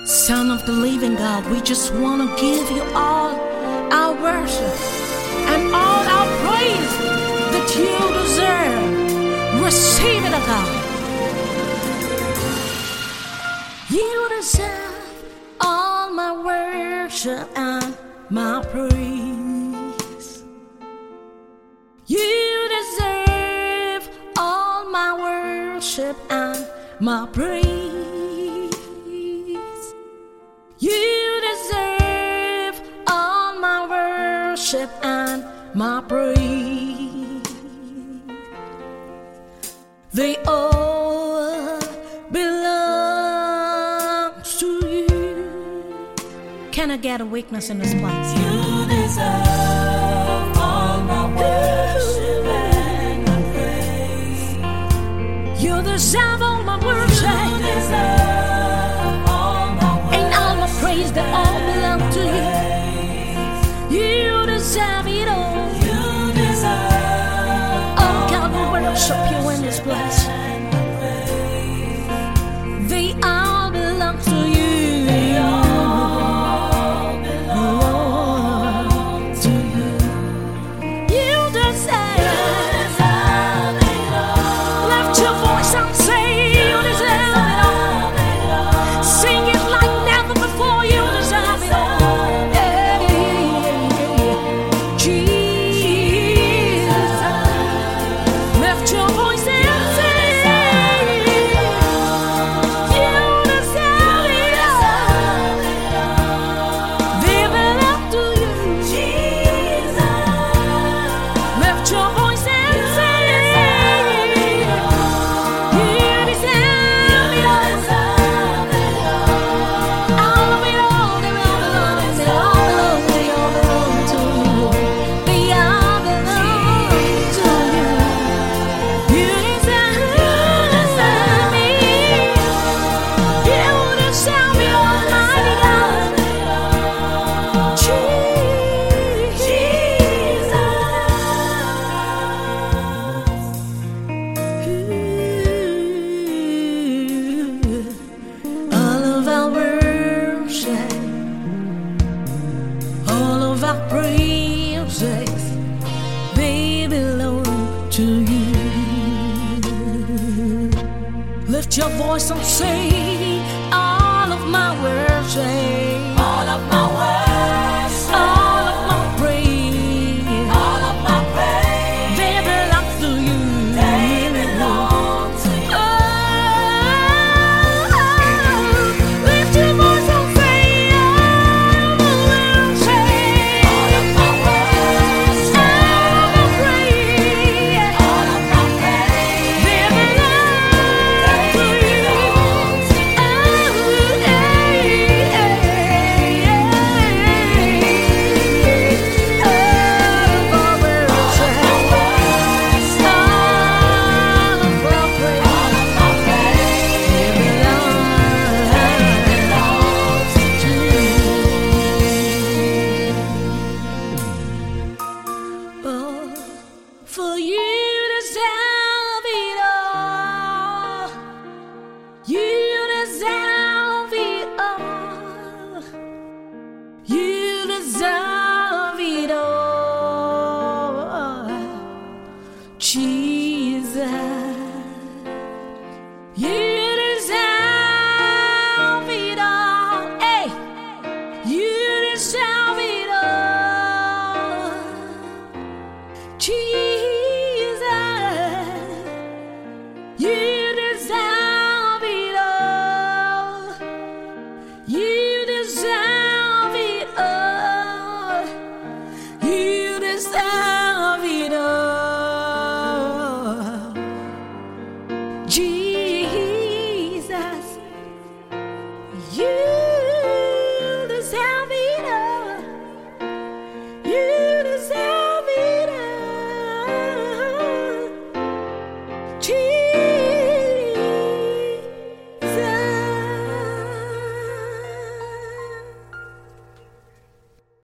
Son of the living God, we just want to give you all our worship and all our praise that you deserve. Receive it, O God. You deserve all my worship and my praise. You deserve all my worship and my praise. You deserve all my worship and my praise. They all belong to you. Can I get a witness in this place? You deserve all my worship and my praise. You deserve all my worship. You deserve all my worship and all my praise that all belong to you. You deserve it all. You deserve oh God, we worship you in this place. They all belong to you. They all belong to you. You deserve it all. Lift your voice and say you deserve it all. Sing it like never before. You deserve it all. Jesus, lift your voice and say you deserve it all. They belong to you. Lift your voice and say you deserve it all. All of it all, they all belong to you. They all belong to you. They all belong to you. You deserve me. You deserve me, Almighty God. All of our worship, all of our praises, they belong to you. Lift your voice and say, all of my worship